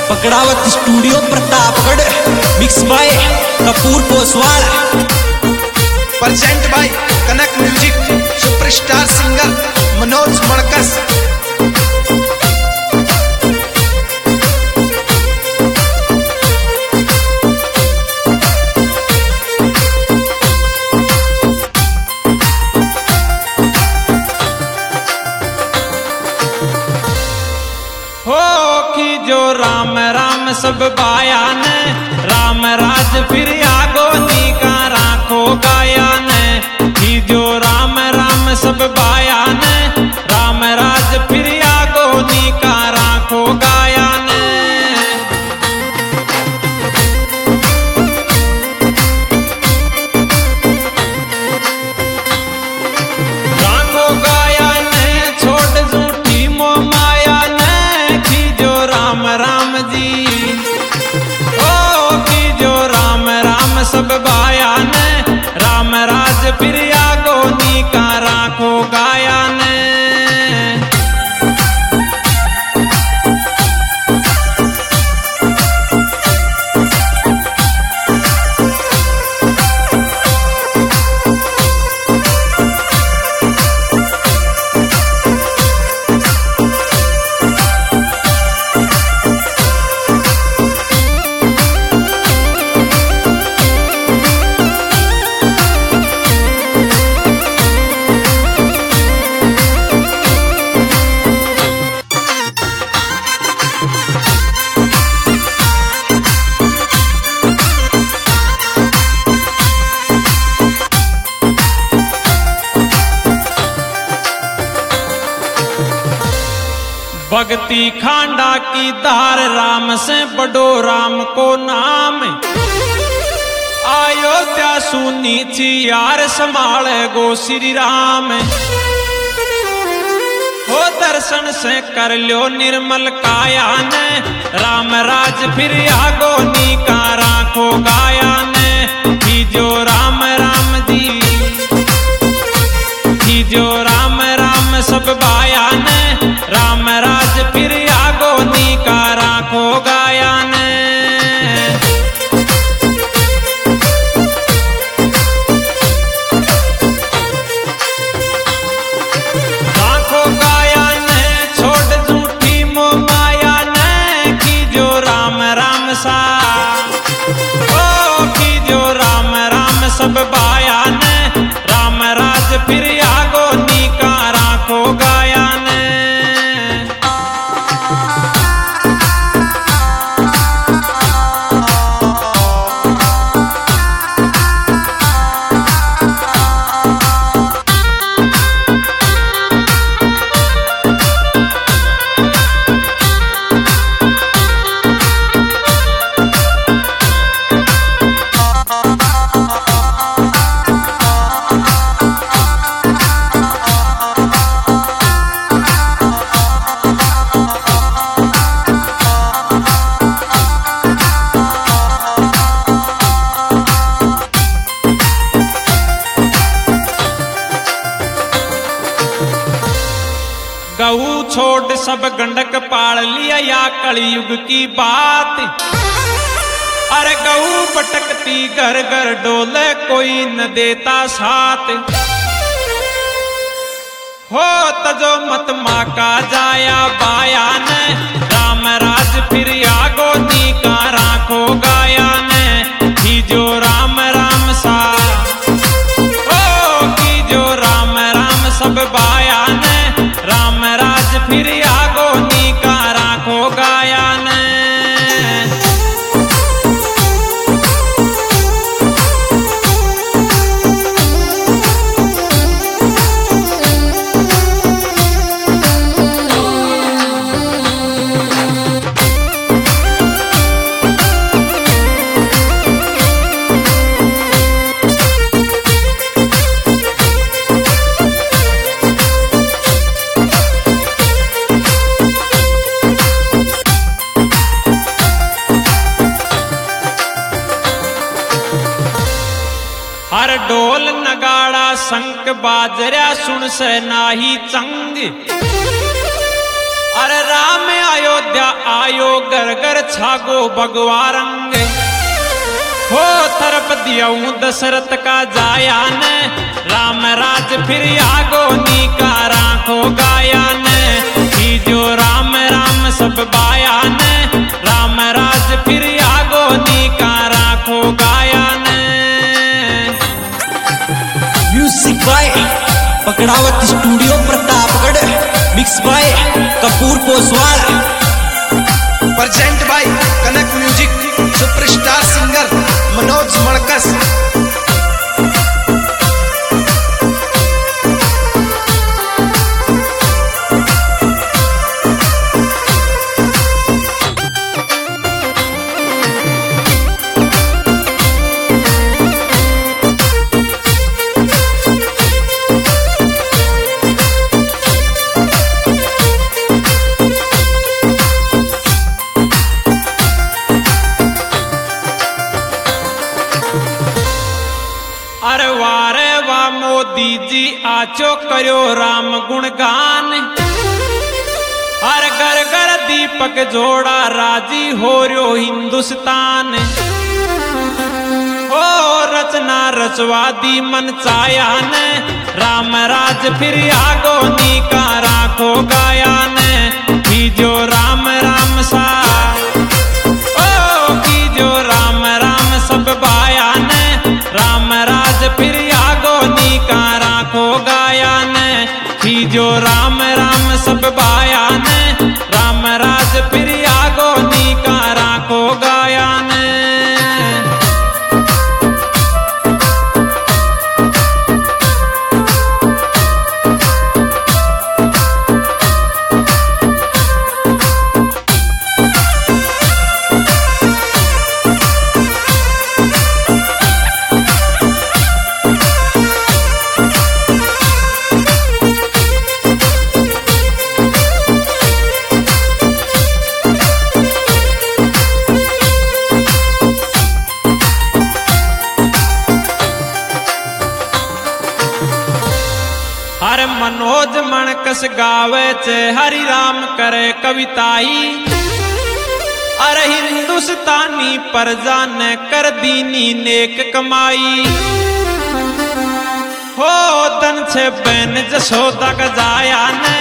पकड़ावत studio Pratapgarh, mix by Kapoor Koswal, present by Kanak music, superstar singer Manoj Madkas. जो राम राम सब बाया ने, राम राज फिर आगो नीका राखो गाया ने। कि जो राम राम सब बाया ने, राम राज फिर आगो नीका राखो गाया ने। राखो गाया ने, छोड़ झूठी मोह माया ने। कि जो राम राम जी, ओ कि जो राम राम सब बाया ने, राम राज फिर आगो नीका राखो गाया ने। भक्ति खांडा की धार, राम से बड़ो राम को नाम। अयोध्या सुनी थी यार, संभाले गो श्री राम। हो दर्शन से कर लो निर्मल काया ने, राम राज फिर आगो नीका राखो गाया ने। कि जो राम राम जी, कि जो राम राम सब बाया ने, राम राज फिर आगो नीका राखो गाया ने। राखो गाया ने, छोड़ झूठी मोह माया ने। कि जो राम राम सा, ओ कि जो राम राम सब बाया ने, राम राज फिर आगो नीका राखो गाया ने। गऊ छोड़ सब गंडक पाल लिया, या कलयुग की बात। अरे गऊ भटकती घर घर डोले, कोई न देता साथ। हो तजो मत माँ का जाया बाया ने, राम राज फिर आगो नीका राखो गाया ने। कि जो राम राम सा, ओ कि जो राम राम सब बाया ने, राम राज फिर आगो नीका राखो गाया ने। हर ढोल नगाड़ा शंख बाजरा, सुन से नाही चंग। अरे राम अयोध्या अयोध्या आयो घर घर छागो भगवा रंग हो तरफ दियाऊं दशरथ का जाया ने राम राज फिर आगो नीका राखो गाया ने की जो राम राम सब बाया ने राम राज फिर आगो नीका राखो गाया ने। Music by Pakdawat studio Pratapgarh, mix by Kapoor Poswal, present by Kanak music, superstar singer Manoj Mankas. अरे वारे वाह मोदी जी आचो करो राम गुणगान, अरे घर घर दीपक जोड़ा राजी हो रो हिंदुस्तान। ओ रचना रचवादी मन चाया ने राम राज फिर आगो नीका राखो गाया ने की जो राम राम सा ओ की जो राम राम सब बाया ने राम राज फिर आगो नीका राखो गाया ने की जो राम राम सब बाया ने राम राज फिर आगो नीका राखो गाया ने। हर मनोज मणकस गावे चे हरि राम करे कविताई, अरे हिंदुस्तानी प्रजा ने कर दीनी नेक कमाई। हो धन छे बहन जसोदा का जाया ने